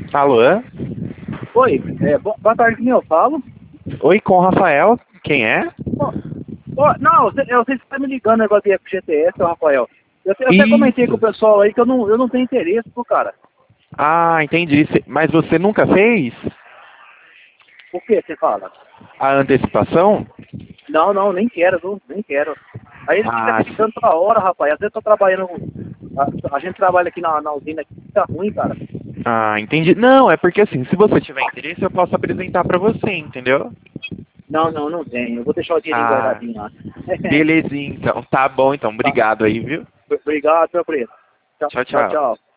Alô? Oi, boa tarde, quem eu falo? Oi, com o Rafael. Quem é? Não, eu sei que você tá me ligando, negócio de FGTS, ô Rafael. Eu até comentei com o Isso. pessoal aí que eu não tenho interesse, pô, cara. Ah, entendi. Mas você nunca fez Por que você fala? a antecipação? Não, nem quero, viu? Nem quero. Aí ele fica Ah, me ligando toda hora, rapaz. Às vezes eu tô trabalhando. A gente trabalha aqui na usina aqui, fica ruim, cara. entendi. Não, é porque assim, se você tiver interesse, eu posso apresentar pra você, entendeu? Não tenho. Eu vou deixar o dinheirinho Ah, guardadinho lá. belezinha, então. Tá bom, então. Tá. Obrigado aí, viu? Obrigado, meu preço. Tchau, Tchau, tchau, tchau. tchau.